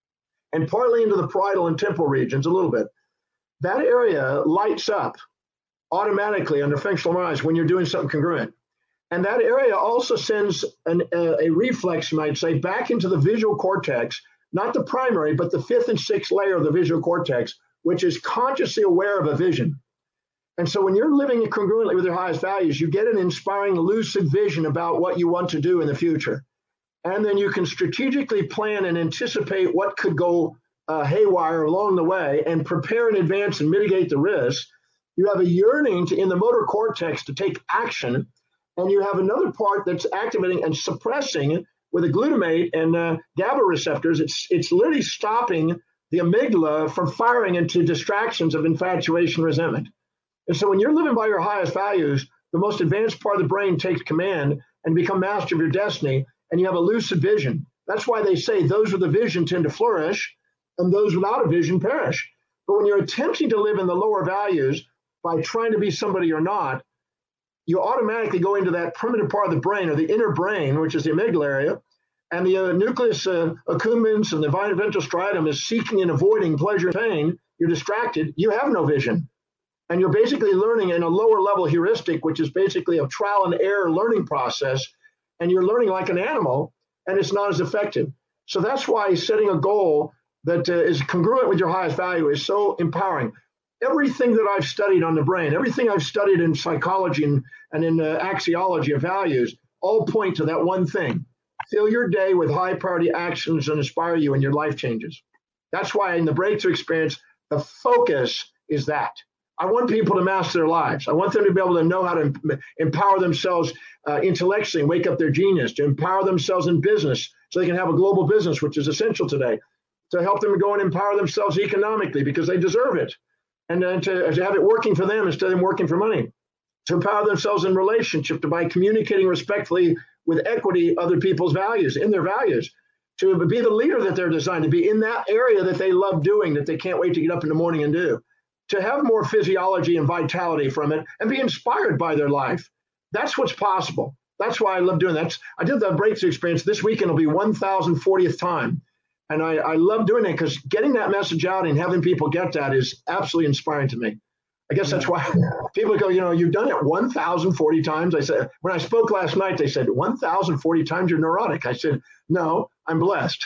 and partly into the parietal and temporal regions a little bit. That area lights up automatically under functional MRIs when you're doing something congruent. And that area also sends a reflex, you might say, back into the visual cortex, not the primary, but the fifth and sixth layer of the visual cortex, which is consciously aware of a vision. And so when you're living congruently with your highest values, you get an inspiring, lucid vision about what you want to do in the future. And then you can strategically plan and anticipate what could go haywire along the way and prepare in advance and mitigate the risk. You have a yearning in the motor cortex to take action. And you have another part that's activating and suppressing with the glutamate and GABA receptors. It's literally stopping the amygdala from firing into distractions of infatuation, resentment. And so when you're living by your highest values, the most advanced part of the brain takes command and become master of your destiny, and you have a lucid vision. That's why they say those with a vision tend to flourish and those without a vision perish. But when you're attempting to live in the lower values by trying to be somebody you're not, you automatically go into that primitive part of the brain, or the inner brain, which is the amygdala area, and the nucleus accumbens and the ventral striatum is seeking and avoiding pleasure and pain. You're distracted. You have no vision. And you're basically learning in a lower level heuristic, which is basically a trial and error learning process. And you're learning like an animal, and it's not as effective. So that's why setting a goal that is congruent with your highest value is so empowering. Everything that I've studied on the brain, everything I've studied in psychology and in axiology of values, all point to that one thing. Fill your day with high priority actions that inspire you and your life changes. That's why in the breakthrough experience, the focus is that. I want people to master their lives. I want them to be able to know how to empower themselves intellectually and wake up their genius, to empower themselves in business so they can have a global business, which is essential today, to help them go and empower themselves economically because they deserve it, and then to have it working for them instead of them working for money, to empower themselves in relationship, to by communicating respectfully with equity other people's values, in their values, to be the leader that they're designed to be in that area that they love doing, that they can't wait to get up in the morning and do, to have more physiology and vitality from it and be inspired by their life. That's what's possible. That's why I love doing that. I did the breakthrough experience this weekend. It'll be 1,040th time. And I love doing it because getting that message out and having people get that is absolutely inspiring to me. I guess that's why people go, you've done it 1,040 times. I said, when I spoke last night, they said, 1,040 times you're neurotic. I said, no, I'm blessed.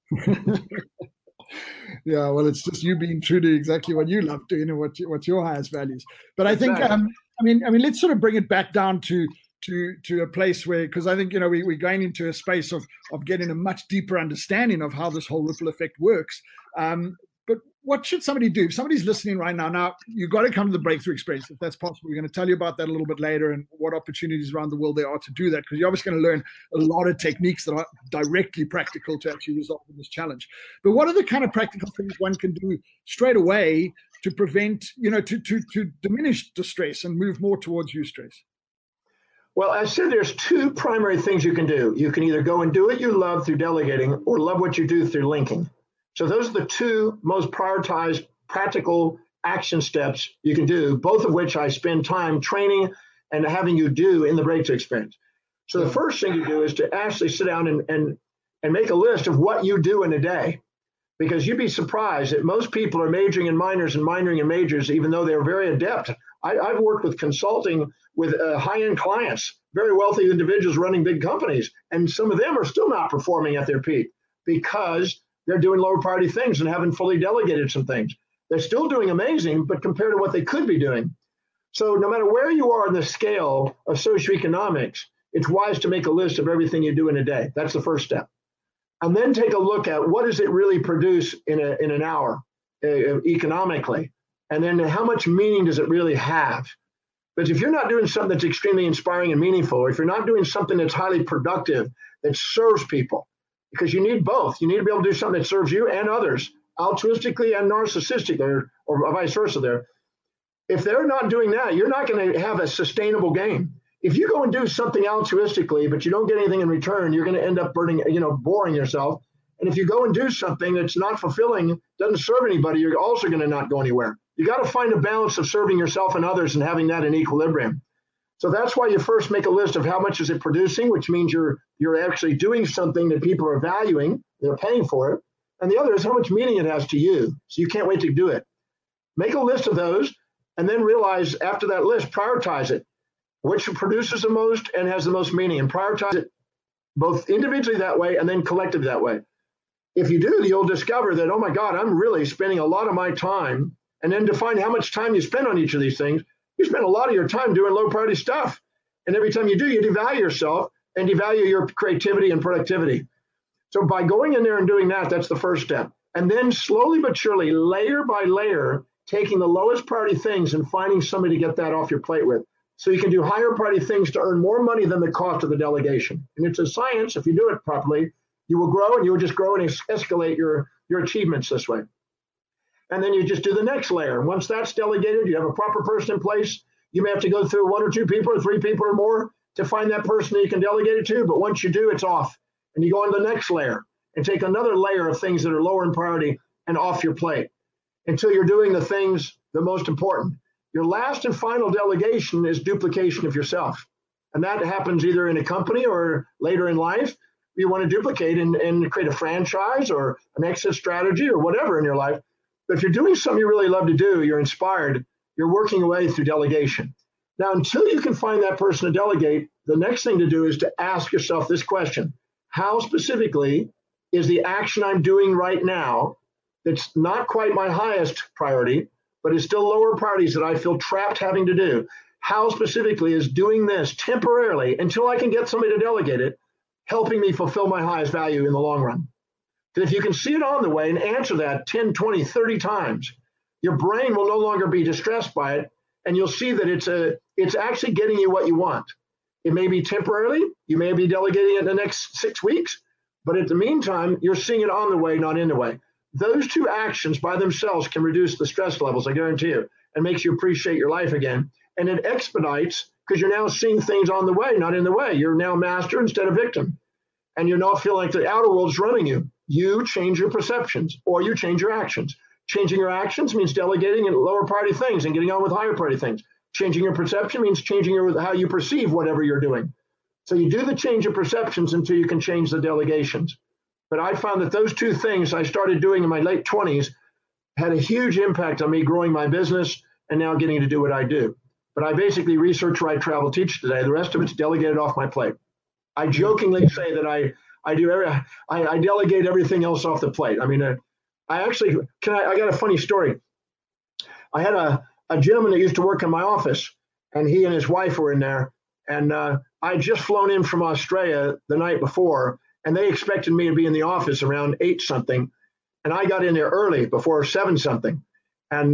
Yeah, well, it's just you being true to exactly what you love doing and what's your highest values. But I think, I mean, let's sort of bring it back down to a place where, because I think, we're going into a space of getting a much deeper understanding of how this whole ripple effect works. But what should somebody do? If somebody's listening right now, you've got to come to the breakthrough experience if that's possible. We're going to tell you about that a little bit later and what opportunities around the world there are to do that, because you're obviously going to learn a lot of techniques that are directly practical to actually resolve this challenge. But what are the kind of practical things one can do straight away to prevent, to diminish the stress and move more towards eustress? Well, I said there's two primary things you can do. You can either go and do what you love through delegating or love what you do through linking. So those are the two most prioritized practical action steps you can do, both of which I spend time training and having you do in the breakthrough experience. So the first thing you do is to actually sit down and make a list of what you do in a day, because you'd be surprised that most people are majoring in minors and minoring in majors, even though they're very adept. I've worked with consulting with high-end clients, very wealthy individuals running big companies, and some of them are still not performing at their peak because they're doing lower priority things and haven't fully delegated some things. They're still doing amazing, but compared to what they could be doing. So no matter where you are in the scale of socioeconomics, it's wise to make a list of everything you do in a day. That's the first step. And then take a look at what does it really produce in an hour economically? And then how much meaning does it really have? Because if you're not doing something that's extremely inspiring and meaningful, or if you're not doing something that's highly productive, that serves people, because you need both. You need to be able to do something that serves you and others, altruistically and narcissistically, or vice versa there. If they're not doing that, you're not going to have a sustainable game. If you go and do something altruistically, but you don't get anything in return, you're going to end up boring yourself. And if you go and do something that's not fulfilling, doesn't serve anybody, you're also going to not go anywhere. You got to find a balance of serving yourself and others and having that in equilibrium. So that's why you first make a list of how much is it producing, which means you're actually doing something that people are valuing, they're paying for it. And the other is how much meaning it has to you. So you can't wait to do it. Make a list of those and then realize after that list, prioritize it. Which produces the most and has the most meaning, and prioritize it both individually that way and then collectively that way. If you do, you'll discover that, oh my God, I'm really spending a lot of my time. And then define how much time you spend on each of these things. You spend a lot of your time doing low priority stuff. And every time you do, you devalue yourself and devalue your creativity and productivity. So by going in there and doing that, that's the first step. And then slowly but surely, layer by layer, taking the lowest priority things and finding somebody to get that off your plate with. So you can do higher priority things to earn more money than the cost of the delegation. And it's a science. If you do it properly, you will grow, and you will just grow and escalate your achievements this way. And then you just do the next layer. And once that's delegated, you have a proper person in place. You may have to go through 1 or 2 people or 3 people or more to find that person that you can delegate it to. But once you do, it's off. And you go on to the next layer and take another layer of things that are lower in priority and off your plate until you're doing the things the most important. Your last and final delegation is duplication of yourself. And that happens either in a company or later in life. You want to duplicate and create a franchise or an exit strategy or whatever in your life. But if you're doing something you really love to do, you're inspired, you're working away through delegation. Now, until you can find that person to delegate, the next thing to do is to ask yourself this question. How specifically is the action I'm doing right now that's not quite my highest priority, but is still lower priorities that I feel trapped having to do? How specifically is doing this temporarily until I can get somebody to delegate it, helping me fulfill my highest value in the long run? Because if you can see it on the way and answer that 10, 20, 30 times, your brain will no longer be distressed by it, and you'll see that it's actually getting you what you want. It may be temporarily, you may be delegating it in the next 6 weeks, but in the meantime, you're seeing it on the way, not in the way. Those 2 actions by themselves can reduce the stress levels, I guarantee you, and makes you appreciate your life again. And it expedites because you're now seeing things on the way, not in the way. You're now master instead of victim. And you're not feeling like the outer world's running you. You change your perceptions or you change your actions. Changing your actions means delegating in lower priority things and getting on with higher priority things. Changing your perception means changing how you perceive whatever you're doing. So you do the change of perceptions until you can change the delegations. But I found that those 2 things I started doing in my late 20s had a huge impact on me growing my business and now getting to do what I do. But I basically research, write, travel, teach today. The rest of it's delegated off my plate. I jokingly say that I delegate everything else off the plate. I mean, I got a funny story. I had a gentleman that used to work in my office, and he and his wife were in there. And I had just flown in from Australia the night before, and they expected me to be in the office around 8 something. And I got in there early before 7 something. And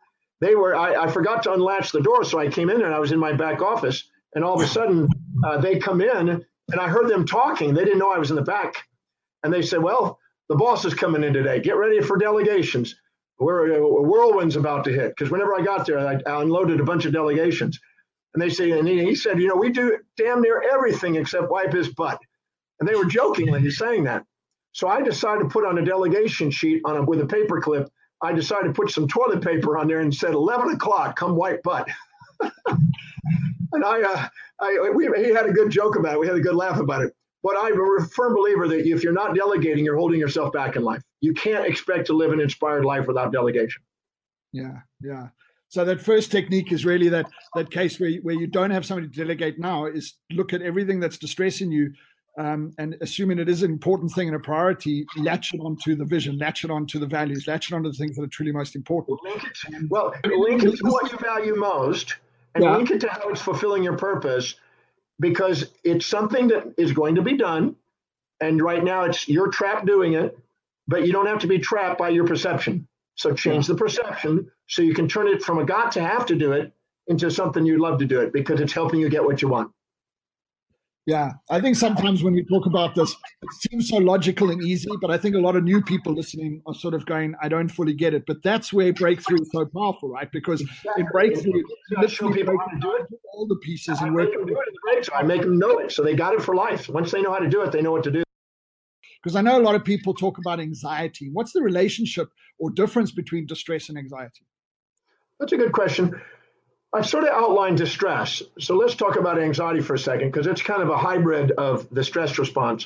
I forgot to unlatch the door. So I came in there and I was in my back office, and all of a sudden they come in and I heard them talking. They didn't know I was in the back. And they said, well, the boss is coming in today. Get ready for delegations. A whirlwind's about to hit. Because whenever I got there, I unloaded a bunch of delegations. And they say, and he said, we do damn near everything except wipe his butt. And they were jokingly saying that. So I decided to put on a delegation sheet with a paper clip. I decided to put some toilet paper on there and said 11 o'clock, come wipe butt. And he had a good joke about it. We had a good laugh about it. But I'm a firm believer that if you're not delegating, you're holding yourself back in life. You can't expect to live an inspired life without delegation. Yeah. So that first technique is really that case where you don't have somebody to delegate now is look at everything that's distressing you, and assuming it is an important thing and a priority, latch it onto the vision, latch it onto the values, latch it onto the things that are truly most important. Link it to what you value most, and link it to how it's fulfilling your purpose, because it's something that is going to be done. And right now you're trapped doing it, but you don't have to be trapped by your perception. So change the perception so you can turn it from a got to have to do it into something you'd love to do it because it's helping you get what you want. Yeah, I think sometimes when we talk about this, it seems so logical and easy, but I think a lot of new people listening are sort of going, I don't fully get it. But that's where breakthrough is so powerful, right? Because in breakthrough, you show people how to do it, all the pieces and work. I make them know it, so they got it for life. Once they know how to do it, they know what to do. Because I know a lot of people talk about anxiety. What's the relationship or difference between distress and anxiety? That's a good question. I've sort of outlined distress. So let's talk about anxiety for a second, because it's kind of a hybrid of the stress response.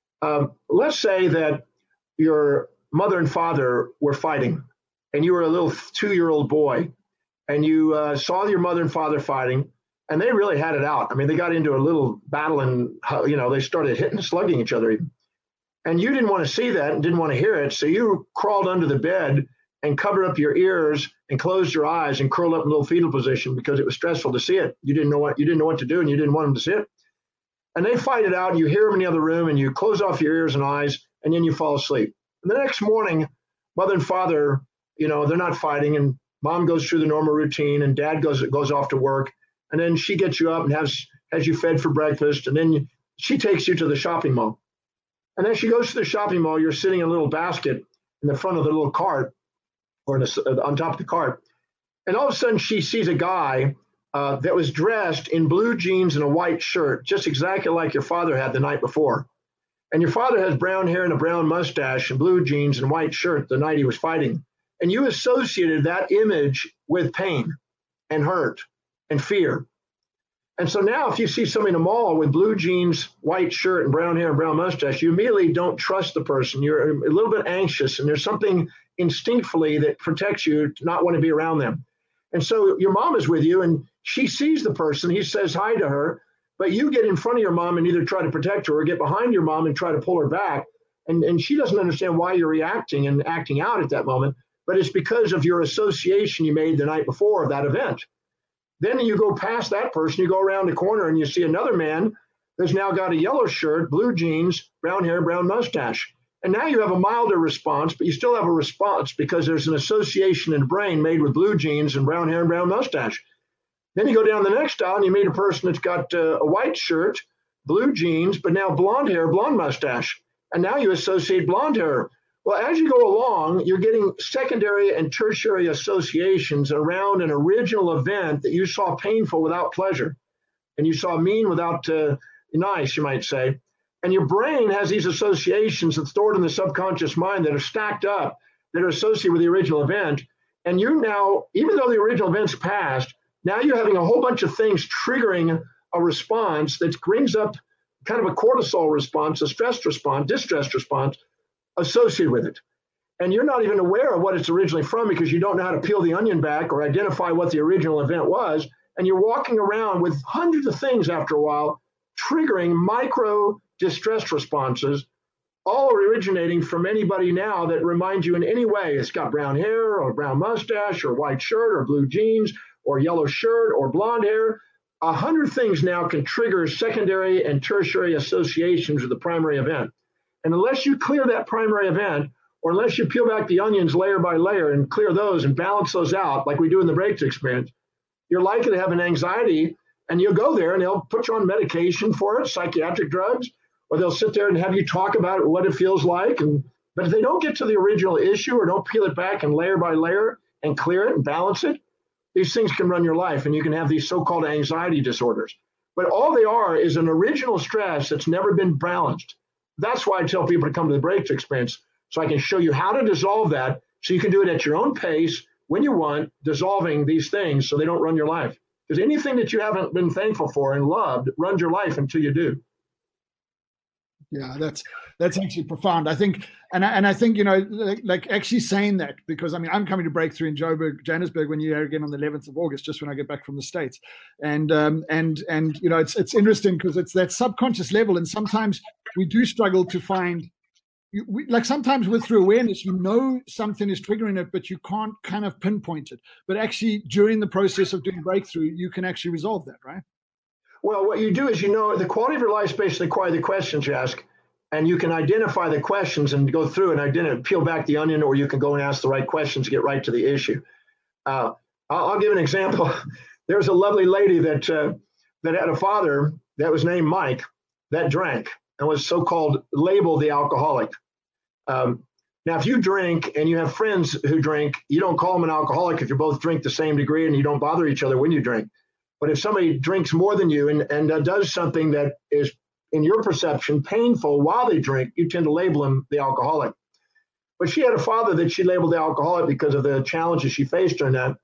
Let's say that your mother and father were fighting, and you were a little 2-year-old boy, and you saw your mother and father fighting, and they really had it out. I mean, they got into a little battle, and they started hitting and slugging each other. And you didn't want to see that and didn't want to hear it, so you crawled under the bed and covered up your ears and closed your eyes and curled up in a little fetal position because it was stressful to see it. You didn't know what to do, and you didn't want them to see it. And they fight it out, and you hear them in the other room, and you close off your ears and eyes, and then you fall asleep. And the next morning, mother and father, they're not fighting, and mom goes through the normal routine, and dad goes off to work, and then she gets you up and has you fed for breakfast, and then she takes you to the shopping mall. And then she goes to the shopping mall. You're sitting in a little basket in the front of the little cart, or on top of the cart, and all of a sudden she sees a guy that was dressed in blue jeans and a white shirt, just exactly like your father had the night before. And your father has brown hair and a brown mustache and blue jeans and white shirt the night he was fighting. And you associated that image with pain and hurt and fear. And so now if you see somebody in a mall with blue jeans, white shirt, and brown hair and brown mustache, you immediately don't trust the person. You're a little bit anxious, and there's something instinctively that protects you to not want to be around them. And so your mom is with you, and she sees the person. He says hi to her, but you get in front of your mom and either try to protect her or get behind your mom and try to pull her back. And she doesn't understand why you're reacting and acting out at that moment, but it's because of your association you made the night before of that event. Then you go past that person, you go around the corner, and you see another man who's now got a yellow shirt, blue jeans, brown hair, brown mustache. And now you have a milder response, but you still have a response because there's an association in the brain made with blue jeans and brown hair and brown mustache. Then you go down the next aisle and you meet a person that's got a white shirt, blue jeans, but now blonde hair, blonde mustache. And now you associate blonde hair. Well, as you go along, you're getting secondary and tertiary associations around an original event that you saw painful without pleasure, and you saw mean without nice, you might say. And your brain has these associations that's stored in the subconscious mind that are stacked up, that are associated with the original event. And you now, even though the original event's passed, now you're having a whole bunch of things triggering a response that brings up kind of a cortisol response, a stress response, distress response associated with it. And you're not even aware of what it's originally from because you don't know how to peel the onion back or identify what the original event was. And you're walking around with hundreds of things after a while, triggering micro distress responses, all originating from anybody now that reminds you in any way it's got brown hair or brown mustache or white shirt or blue jeans or yellow shirt or blonde hair. 100 things now can trigger secondary and tertiary associations with the primary event. And unless you clear that primary event, or unless you peel back the onions layer by layer and clear those and balance those out like we do in the breakthrough experience, you're likely to have an anxiety, and you'll go there and they'll put you on medication for it, psychiatric drugs, or they'll sit there and have you talk about what it feels like. But if they don't get to the original issue or don't peel it back and layer by layer and clear it and balance it, these things can run your life, and you can have these so-called anxiety disorders. But all they are is an original stress that's never been balanced. That's why I tell people to come to the breakthrough experience, so I can show you how to dissolve that so you can do it at your own pace when you want, dissolving these things so they don't run your life. Because anything that you haven't been thankful for and loved runs your life until you do. Yeah, that's actually profound. I think, and I think, like actually saying that, because I mean, I'm coming to Breakthrough in Johannesburg when you're here again on the 11th of August, just when I get back from the States. And it's interesting because it's that subconscious level. And sometimes we do struggle to find, like sometimes with through awareness, something is triggering it, but you can't kind of pinpoint it. But actually during the process of doing Breakthrough, you can actually resolve that, right? Well, what you do is, the quality of your life is basically quality of the questions you ask, and you can identify the questions and go through and peel back the onion, or you can go and ask the right questions to get right to the issue. I'll give an example. There's a lovely lady that had a father that was named Mike that drank and was so-called labeled the alcoholic. Now, if you drink and you have friends who drink, you don't call them an alcoholic if you both drink the same degree and you don't bother each other when you drink. But if somebody drinks more than you and does something that is, in your perception, painful while they drink, you tend to label them the alcoholic. But she had a father that she labeled the alcoholic because of the challenges she faced during that.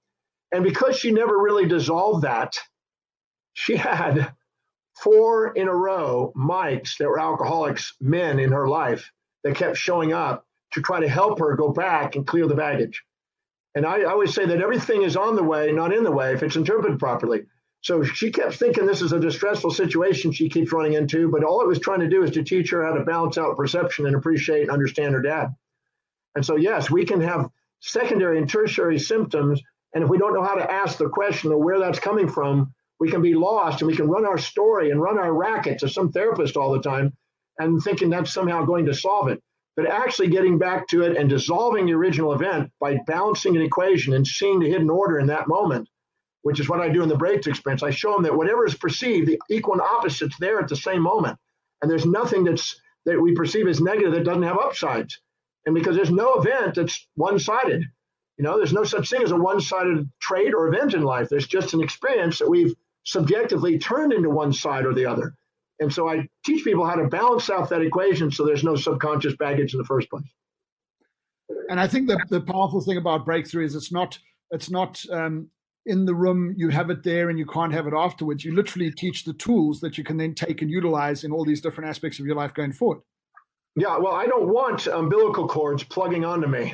And because she never really dissolved that, she had 4 in a row Mikes that were alcoholics, men in her life that kept showing up to try to help her go back and clear the baggage. And I always say that everything is on the way, not in the way, if it's interpreted properly. So she kept thinking this is a distressful situation she keeps running into, but all it was trying to do is to teach her how to balance out perception and appreciate and understand her dad. And so, yes, we can have secondary and tertiary symptoms. And if we don't know how to ask the question of where that's coming from, we can be lost, and we can run our story and run our racket to some therapist all the time and thinking that's somehow going to solve it. But actually getting back to it and dissolving the original event by balancing an equation and seeing the hidden order in that moment, which is what I do in the breakthrough experience. I show them that whatever is perceived, the equal and opposite's there at the same moment. And there's nothing that we perceive as negative that doesn't have upsides. And because there's no event that's one-sided. There's no such thing as a one-sided trait or event in life. There's just an experience that we've subjectively turned into one side or the other. And so I teach people how to balance out that equation so there's no subconscious baggage in the first place. And I think the powerful thing about breakthrough is it's not in the room, you have it there and you can't have it afterwards. You literally teach the tools that you can then take and utilize in all these different aspects of your life going forward. Yeah, well, I don't want umbilical cords plugging onto me.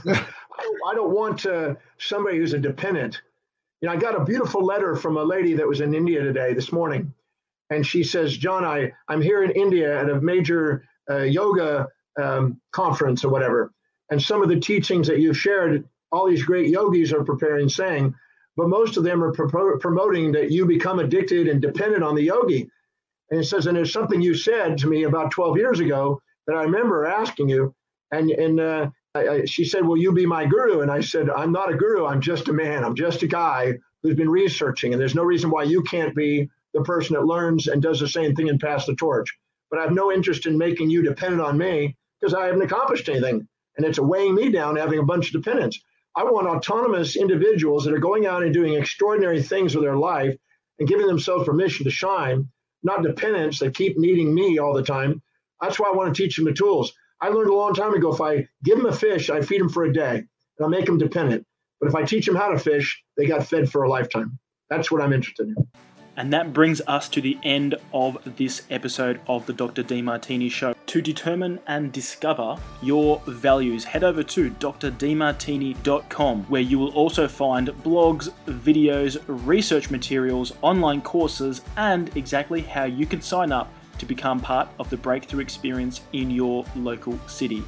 I don't want somebody who's a dependent. I got a beautiful letter from a lady that was in India this morning. And she says, John, I'm here in India at a major yoga conference or whatever. And some of the teachings that you've shared, all these great yogis are preparing, saying, but most of them are promoting that you become addicted and dependent on the yogi. And it says, and there's something you said to me about 12 years ago that I remember asking you. And she said, will you be my guru? And I said, I'm not a guru. I'm just a man. I'm just a guy who's been researching. And there's no reason why you can't be the person that learns and does the same thing and pass the torch. But I have no interest in making you dependent on me because I haven't accomplished anything. And it's weighing me down having a bunch of dependents. I want autonomous individuals that are going out and doing extraordinary things with their life and giving themselves permission to shine, not dependents that keep needing me all the time. That's why I want to teach them the tools. I learned a long time ago, if I give them a fish, I feed them for a day, and I'll make them dependent. But if I teach them how to fish, they got fed for a lifetime. That's what I'm interested in. And that brings us to the end of this episode of the Dr. Demartini Show. To determine and discover your values, head over to drdemartini.com, where you will also find blogs, videos, research materials, online courses, and exactly how you can sign up to become part of the breakthrough experience in your local city.